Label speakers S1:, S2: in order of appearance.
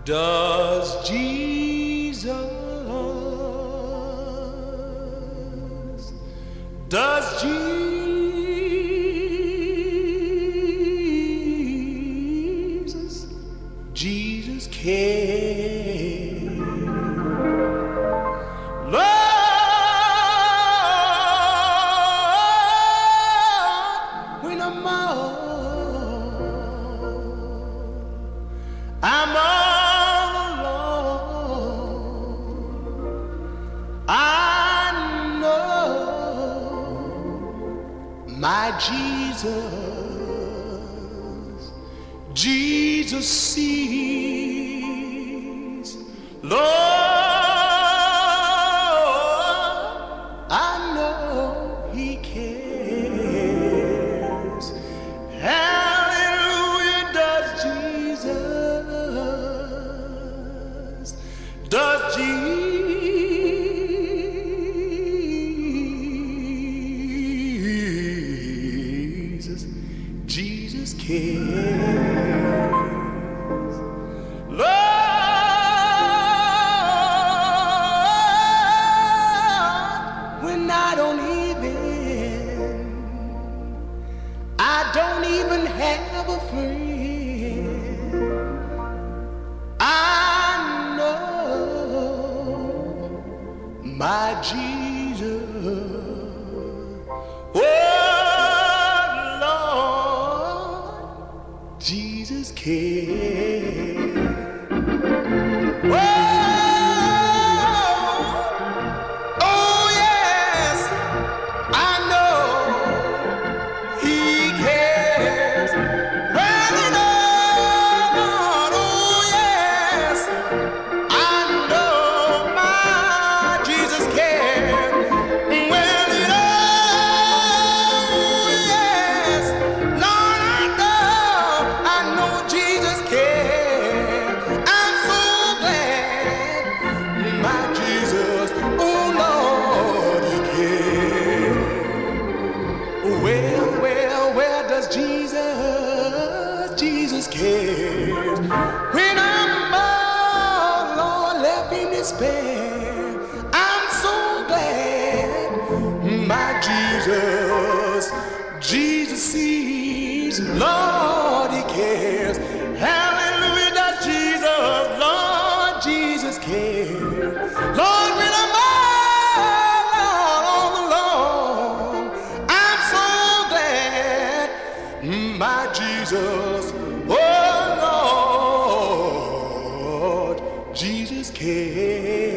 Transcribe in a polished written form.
S1: Does Jesus, does Jesus care? Lord, when I'm all alone, I know my Jesus sees. Lord, I know He cares. Hallelujah, does Jesus, does Jesus cares. Lord, when I don't even have a friend, I know my Jesus. Oh Lord, Jesus cares. Oh yes, I know He cares. Well, Lord, oh yes, I know my Jesus cares. Well, yes, Lord, I know Jesus cares. I'm so glad my Jesus, oh Lord, He cares. Well, does Jesus cares? When I'm all Lord left in despair, I'm so glad my Jesus sees. Lord, He cares. Hallelujah, does Jesus, Lord, Jesus cares. Lord, when I'm all alone, I'm so glad my Jesus, oh Lord, Jesus cares.